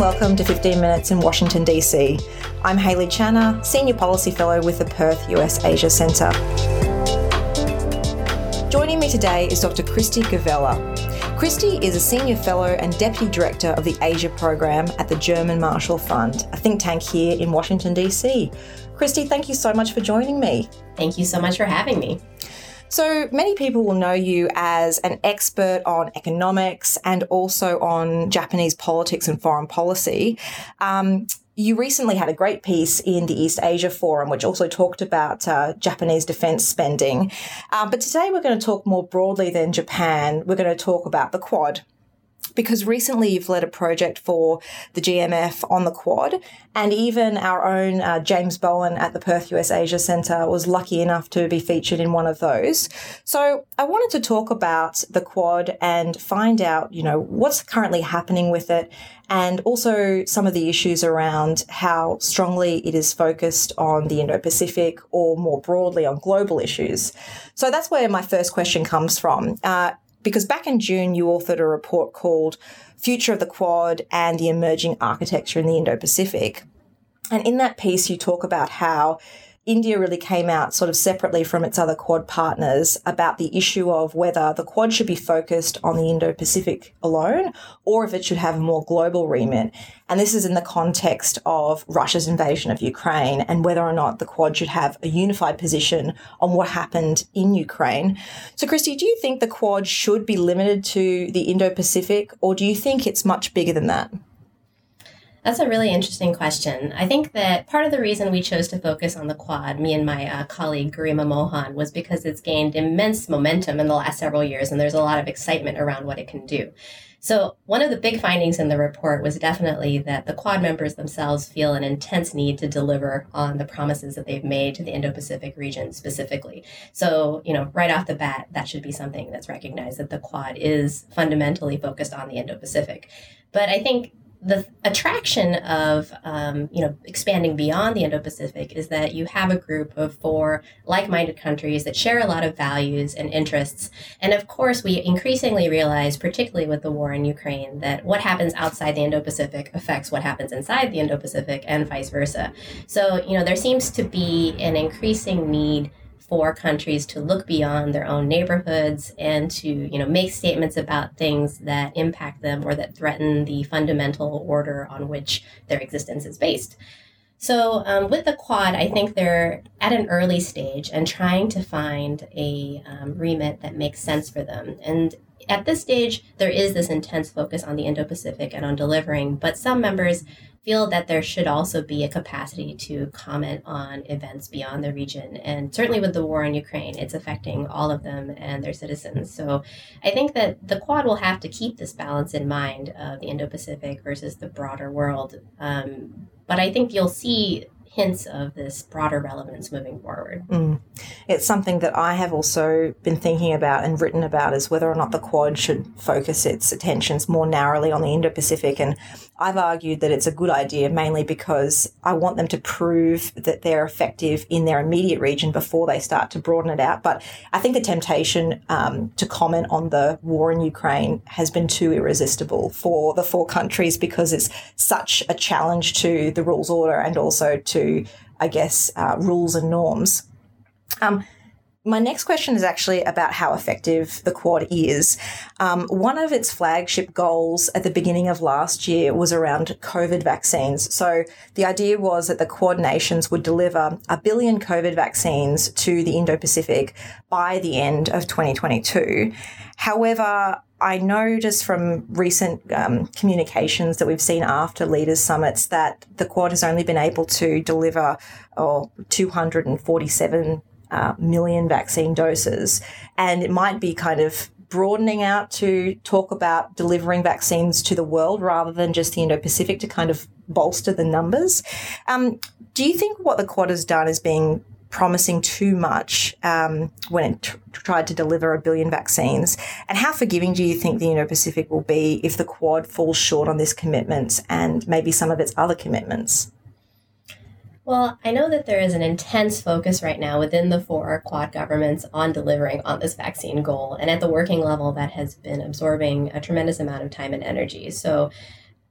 welcome to 15 Minutes in Washington, D.C. I'm Hayley Channer, Senior Policy Fellow with the Perth US Asia Centre. Joining me today is Dr. Christy Gavella. Christy is a Senior Fellow and Deputy Director of the Asia Program at the German Marshall Fund, a think tank here in Washington, D.C. Christy, thank you so much for joining me. Thank you so much for having me. So many people will know you as an expert on economics and also on Japanese politics and foreign policy. You recently had a great piece in the East Asia Forum, which also talked about Japanese defence spending. But today we're going to talk more broadly than Japan. We're going to talk about the Quad. Because recently you've led a project for the GMF on the Quad, and even our own James Bowen at the Perth US Asia Centre was lucky enough to be featured in one of those. So I wanted to talk about the Quad and find out, what's currently happening with it, and also some of the issues around how strongly it is focused on the Indo-Pacific or more broadly on global issues. So that's where my first question comes from. Because back in June, you authored a report called Future of the Quad and the Emerging Architecture in the Indo-Pacific. And in that piece, you talk about how India really came out sort of separately from its other Quad partners about the issue of whether the Quad should be focused on the Indo-Pacific alone or if it should have a more global remit. And this is in the context of Russia's invasion of Ukraine and whether or not the Quad should have a unified position on what happened in Ukraine. So, Christy, do you think the Quad should be limited to the Indo-Pacific, or do you think it's much bigger than that? That's a really interesting question. I think that part of the reason we chose to focus on the Quad, me and my colleague Garima Mohan, was because it's gained immense momentum in the last several years, and there's a lot of excitement around what it can do. So one of the big findings in the report was definitely that the Quad members themselves feel an intense need to deliver on the promises that they've made to the Indo-Pacific region specifically. So, right off the bat, that should be something that's recognized, that the Quad is fundamentally focused on the Indo-Pacific. But I think the attraction of, expanding beyond the Indo-Pacific is that you have a group of 4 like-minded countries that share a lot of values and interests. And of course, we increasingly realize, particularly with the war in Ukraine, that what happens outside the Indo-Pacific affects what happens inside the Indo-Pacific and vice versa. So, there seems to be an increasing need for countries to look beyond their own neighborhoods and to, make statements about things that impact them or that threaten the fundamental order on which their existence is based. So with the Quad, I think they're at an early stage and trying to find a remit that makes sense for them. And at this stage, there is this intense focus on the Indo-Pacific and on delivering, but some members feel that there should also be a capacity to comment on events beyond the region. And certainly with the war in Ukraine, it's affecting all of them and their citizens. So I think that the Quad will have to keep this balance in mind of the Indo-Pacific versus the broader world. But I think you'll see hints of this broader relevance moving forward. It's something that I have also been thinking about and written about, is whether or not the Quad should focus its attentions more narrowly on the Indo-Pacific. And I've argued that it's a good idea, mainly because I want them to prove that they're effective in their immediate region before they start to broaden it out. But I think the temptation to comment on the war in Ukraine has been too irresistible for the 4 countries, because it's such a challenge to the rules order and also to, rules and norms. My next question is actually about how effective the Quad is. One of its flagship goals at the beginning of last year was around COVID vaccines. So the idea was that the Quad nations would deliver 1 billion COVID vaccines to the Indo-Pacific by the end of 2022. However, I noticed from recent communications that we've seen after leaders' summits that the Quad has only been able to deliver 247 million vaccine doses. And it might be kind of broadening out to talk about delivering vaccines to the world rather than just the Indo-Pacific to kind of bolster the numbers. Do you think what the Quad has done is being promising too much when it tried to deliver 1 billion vaccines? And how forgiving do you think the Indo-Pacific will be if the Quad falls short on this commitment and maybe some of its other commitments? Well, I know that there is an intense focus right now within the 4 Quad governments on delivering on this vaccine goal. And at the working level, that has been absorbing a tremendous amount of time and energy. So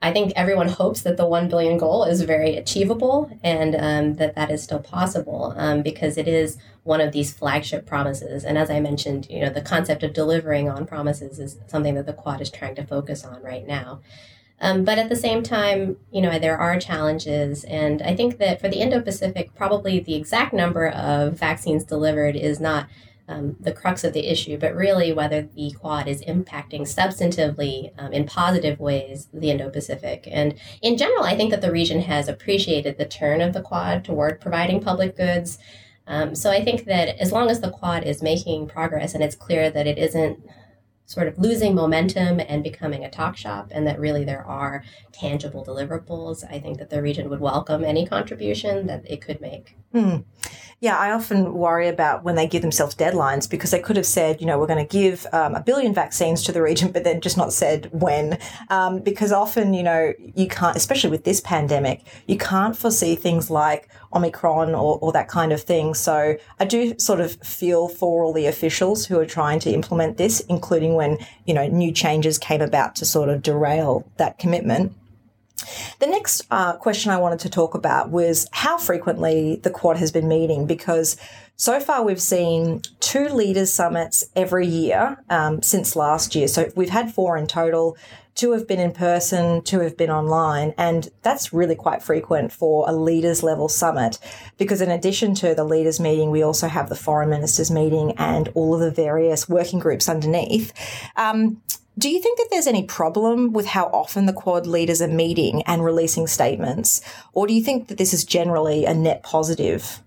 I think everyone hopes that the 1 billion goal is very achievable and that is still possible because it is one of these flagship promises. And as I mentioned, the concept of delivering on promises is something that the Quad is trying to focus on right now. But at the same time, there are challenges. And I think that for the Indo-Pacific, probably the exact number of vaccines delivered is not the crux of the issue, but really whether the Quad is impacting substantively in positive ways the Indo-Pacific. And in general, I think that the region has appreciated the turn of the Quad toward providing public goods. So I think that as long as the Quad is making progress and it's clear that it isn't sort of losing momentum and becoming a talk shop, and that really there are tangible deliverables, I think that the region would welcome any contribution that it could make. Yeah, I often worry about when they give themselves deadlines, because they could have said, we're going to give 1 billion vaccines to the region, but then just not said when. Because often, you can't, especially with this pandemic, you can't foresee things like Omicron or that kind of thing. So I do sort of feel for all the officials who are trying to implement this, including when, new changes came about to sort of derail that commitment. The next question I wanted to talk about was how frequently the Quad has been meeting, because so far we've seen 2 leaders summits every year since last year. So we've had 4 in total. 2 have been in person, 2 have been online, and that's really quite frequent for a leaders level summit, because in addition to the leaders meeting, we also have the foreign ministers meeting and all of the various working groups underneath. Do you think that there's any problem with how often the Quad leaders are meeting and releasing statements, or do you think that this is generally a net positive?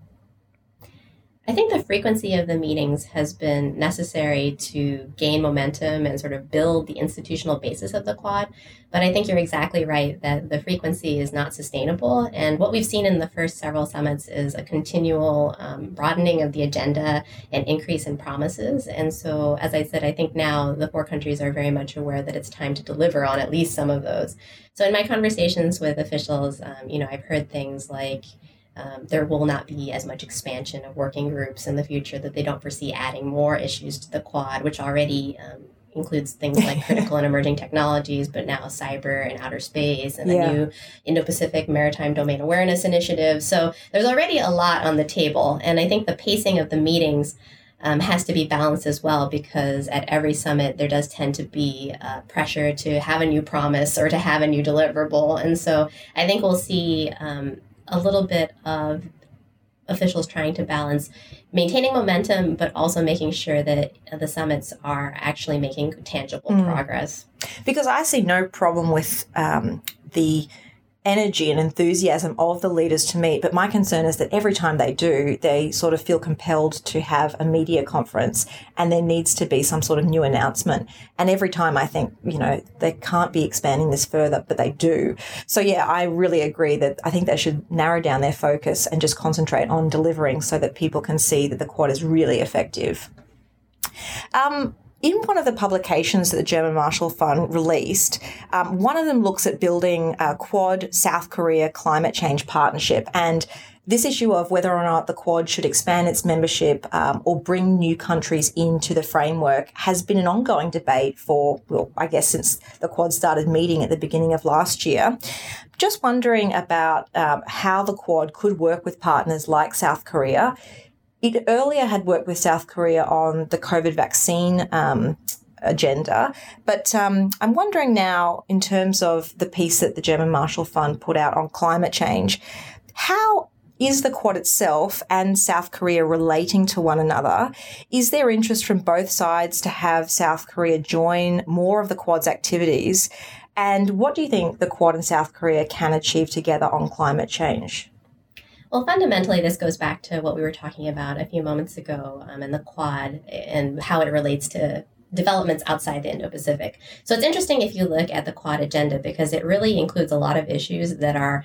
I think the frequency of the meetings has been necessary to gain momentum and sort of build the institutional basis of the Quad. But I think you're exactly right that the frequency is not sustainable. And what we've seen in the first several summits is a continual broadening of the agenda and increase in promises. And so, as I said, I think now the 4 countries are very much aware that it's time to deliver on at least some of those. So in my conversations with officials, I've heard things like, there will not be as much expansion of working groups in the future, that they don't foresee adding more issues to the Quad, which already includes things like critical and emerging technologies, but now cyber and outer space and a new Indo-Pacific Maritime Domain Awareness Initiative. So there's already a lot on the table. And I think the pacing of the meetings has to be balanced as well, because at every summit there does tend to be pressure to have a new promise or to have a new deliverable. And so I think we'll see a little bit of officials trying to balance maintaining momentum, but also making sure that the summits are actually making tangible progress. Because I see no problem with the energy and enthusiasm of the leaders to meet, but my concern is that every time they do, they sort of feel compelled to have a media conference and there needs to be some sort of new announcement. And every time I think, they can't be expanding this further, but they do. So yeah, I really agree that I think they should narrow down their focus and just concentrate on delivering so that people can see that the Quad is really effective. In one of the publications that the German Marshall Fund released, one of them looks at building a Quad South Korea climate change partnership. And this issue of whether or not the Quad should expand its membership or bring new countries into the framework has been an ongoing debate for, since the Quad started meeting at the beginning of last year. Just wondering about how the Quad could work with partners like South Korea. It earlier had worked with South Korea on the COVID vaccine agenda, but I'm wondering now, in terms of the piece that the German Marshall Fund put out on climate change, how is the Quad itself and South Korea relating to one another? Is there interest from both sides to have South Korea join more of the Quad's activities? And what do you think the Quad and South Korea can achieve together on climate change? Well, fundamentally, this goes back to what we were talking about a few moments ago in the Quad and how it relates to developments outside the Indo-Pacific. So it's interesting if you look at the Quad agenda, because it really includes a lot of issues that are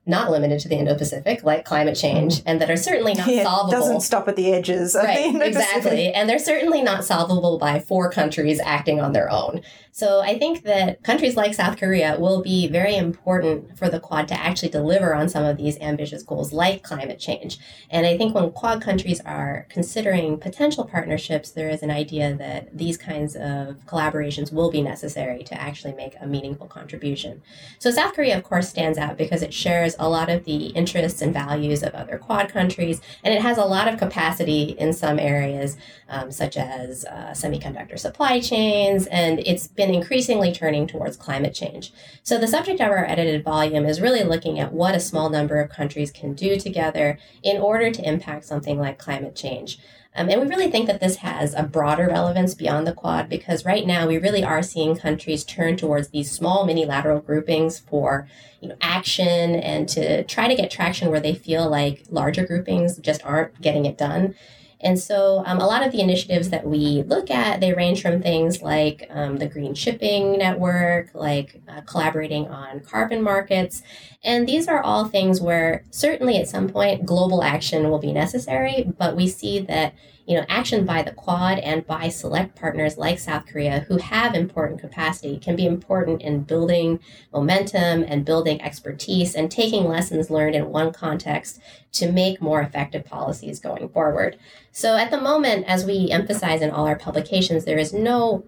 not limited to the Indo-Pacific, like climate change, and that are certainly not solvable. It doesn't stop at the edges of the Indo-Pacific. Exactly. And they're certainly not solvable by 4 countries acting on their own. So I think that countries like South Korea will be very important for the Quad to actually deliver on some of these ambitious goals like climate change. And I think when Quad countries are considering potential partnerships, there is an idea that these kinds of collaborations will be necessary to actually make a meaningful contribution. So South Korea, of course, stands out because it shares a lot of the interests and values of other Quad countries, and it has a lot of capacity in some areas, such as semiconductor supply chains, and it's been increasingly turning towards climate change. So the subject of our edited volume is really looking at what a small number of countries can do together in order to impact something like climate change. And we really think that this has a broader relevance beyond the Quad, because right now we really are seeing countries turn towards these small mini-lateral groupings for action and to try to get traction where they feel like larger groupings just aren't getting it done. And so a lot of the initiatives that we look at, they range from things like the Green Shipping Network, like collaborating on carbon markets. And these are all things where certainly at some point global action will be necessary, but we see that action by the Quad and by select partners like South Korea who have important capacity can be important in building momentum and building expertise and taking lessons learned in one context to make more effective policies going forward. So at the moment, as we emphasize in all our publications, there is no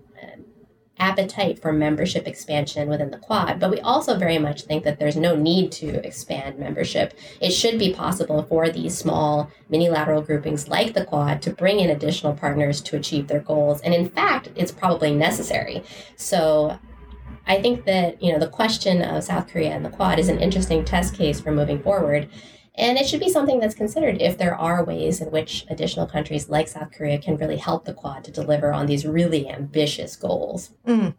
appetite for membership expansion within the Quad, but we also very much think that there's no need to expand membership. It should be possible for these small mini-lateral groupings like the Quad to bring in additional partners to achieve their goals. And in fact, it's probably necessary. So I think that, the question of South Korea and the Quad is an interesting test case for moving forward. And it should be something that's considered if there are ways in which additional countries like South Korea can really help the Quad to deliver on these really ambitious goals.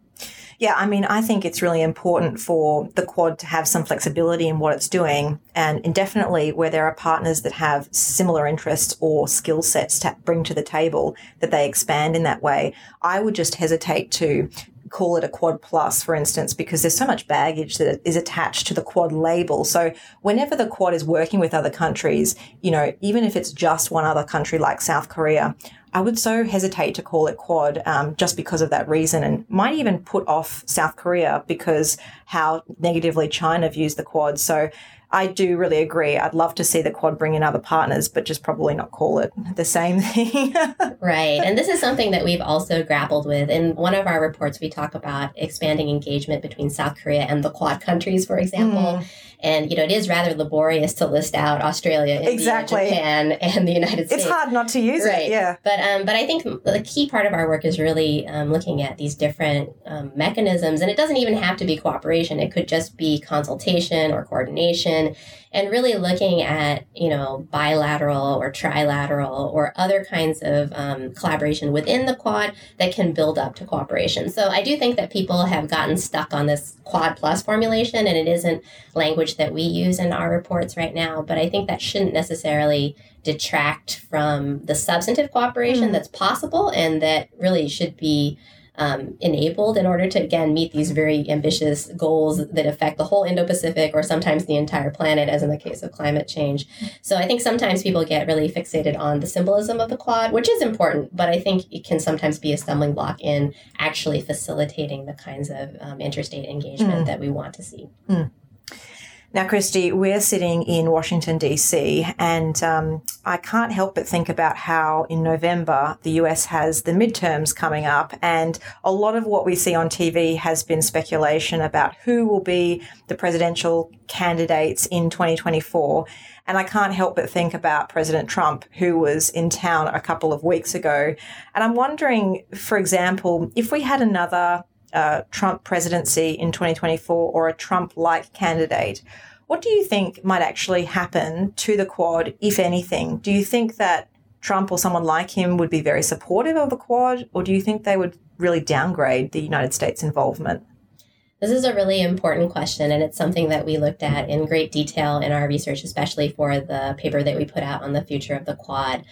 Yeah, I think it's really important for the Quad to have some flexibility in what it's doing, and indefinitely where there are partners that have similar interests or skill sets to bring to the table, that they expand in that way. I would just hesitate to call it a Quad Plus, for instance, because there's so much baggage that is attached to the Quad label. So whenever the Quad is working with other countries, even if it's just one other country like South Korea, I would so hesitate to call it Quad just because of that reason, and might even put off South Korea because how negatively China views the Quad. So I do really agree. I'd love to see the Quad bring in other partners, but just probably not call it the same thing. Right. And this is something that we've also grappled with. In one of our reports, we talk about expanding engagement between South Korea and the Quad countries, for example. And, it is rather laborious to list out Australia, India, Japan, and the United States. It's hard not to use it, yeah. But I think the key part of our work is really looking at these different mechanisms. And it doesn't even have to be cooperation. It could just be consultation or coordination, and really looking at, bilateral or trilateral or other kinds of collaboration within the Quad that can build up to cooperation. So I do think that people have gotten stuck on this Quad Plus formulation, and it isn't language that we use in our reports right now, but I think that shouldn't necessarily detract from the substantive cooperation that's possible and that really should be enabled in order to, again, meet these very ambitious goals that affect the whole Indo-Pacific or sometimes the entire planet, as in the case of climate change. So I think sometimes people get really fixated on the symbolism of the Quad, which is important, but I think it can sometimes be a stumbling block in actually facilitating the kinds of interstate engagement that we want to see. Now, Christy, we're sitting in Washington, D.C., and I can't help but think about how in November the US has the midterms coming up, and a lot of what we see on TV has been speculation about who will be the presidential candidates in 2024. And I can't help but think about President Trump, who was in town a couple of weeks ago. And I'm wondering, for example, if we had another Trump presidency in 2024 or a Trump-like candidate, what do you think might actually happen to the Quad, if anything? Do you think that Trump or someone like him would be very supportive of the Quad, or do you think they would really downgrade the United States involvement? This is a really important question, and it's something that we looked at in great detail in our research, especially for the paper that we put out on the future of the Quad.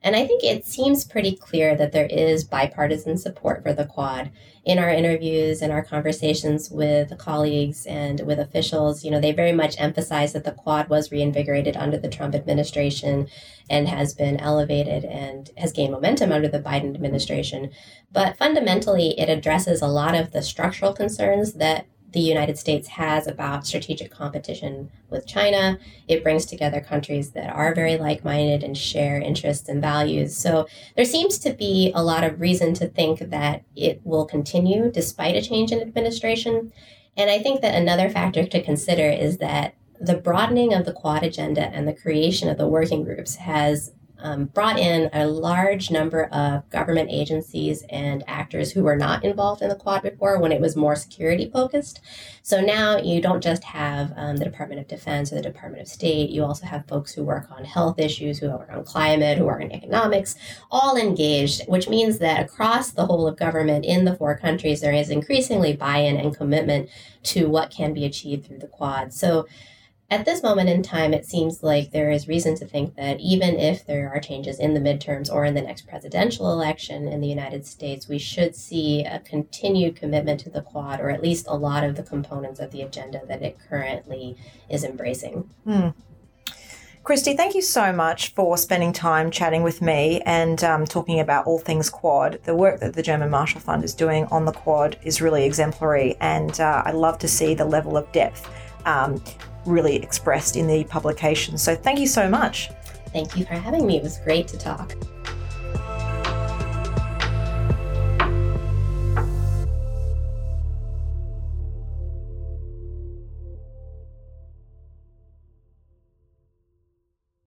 And I think it seems pretty clear that there is bipartisan support for the Quad. In our interviews and our conversations with colleagues and with officials, they very much emphasize that the Quad was reinvigorated under the Trump administration and has been elevated and has gained momentum under the Biden administration. But fundamentally, it addresses a lot of the structural concerns that the United States has about strategic competition with China. It brings together countries that are very like-minded and share interests and values. So there seems to be a lot of reason to think that it will continue despite a change in administration. And I think that another factor to consider is that the broadening of the Quad agenda and the creation of the working groups has brought in a large number of government agencies and actors who were not involved in the Quad before when it was more security focused. So now you don't just have the Department of Defense or the Department of State. You also have folks who work on health issues, who work on climate, who work on economics, all engaged, which means that across the whole of government in the 4 countries, there is increasingly buy-in and commitment to what can be achieved through the Quad. So at this moment in time, it seems like there is reason to think that even if there are changes in the midterms or in the next presidential election in the United States, we should see a continued commitment to the Quad, or at least a lot of the components of the agenda that it currently is embracing. Christy, thank you so much for spending time chatting with me and talking about all things Quad. The work that the German Marshall Fund is doing on the Quad is really exemplary, and I love to see the level of depth really expressed in the publication. So thank you so much. Thank you for having me. It was great to talk.